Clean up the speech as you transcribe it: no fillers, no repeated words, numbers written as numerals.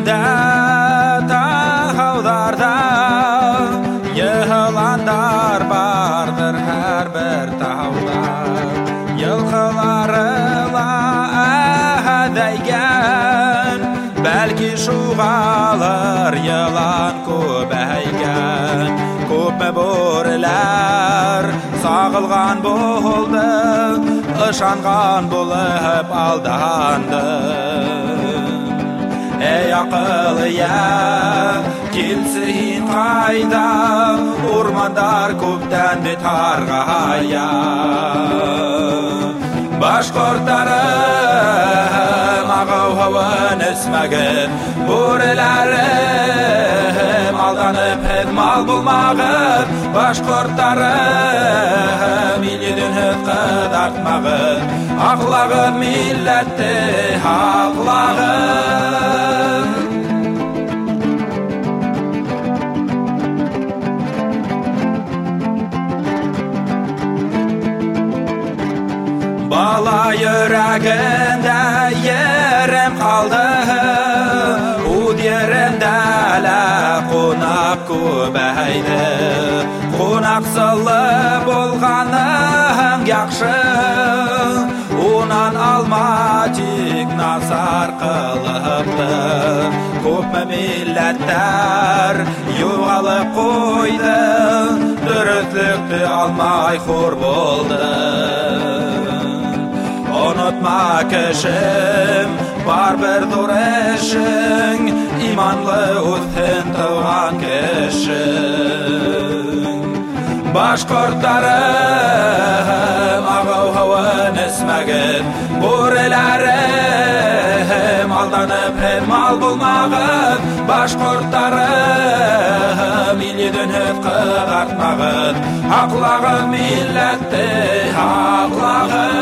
ергенде тағаударда йыландар бардыр әрбір тауда йылқылары әдәйген бәлки шуғалыр йылан көбәйген көпме бөрілер сағылған болды ышанған болып алданды ей ақыл келсін қайда ормандар көптен бетарғая башқұрттарым ағауын өсмәгін бөрілерім алданып мал болмағын башқұрттарым иледен қыдартмағын ақлағын милләтті ақлағын бала жүрегінде ерім қалды уд ерімді әлі қонақ көбәйді қонақ сылы болғаның яқшы онан алма тек насар қылыпты көпме милләттер жоғалып қойды дұрыслықты алмай хор болды ұнытма кішім бар бір зор ішің иманлы өткен туған кішің башқұрттарым ағауын өсмәгін бөрілерім алданып мал болмағын башқұрттарым иледен қыдартмағын ақлағын милләтті ақлағын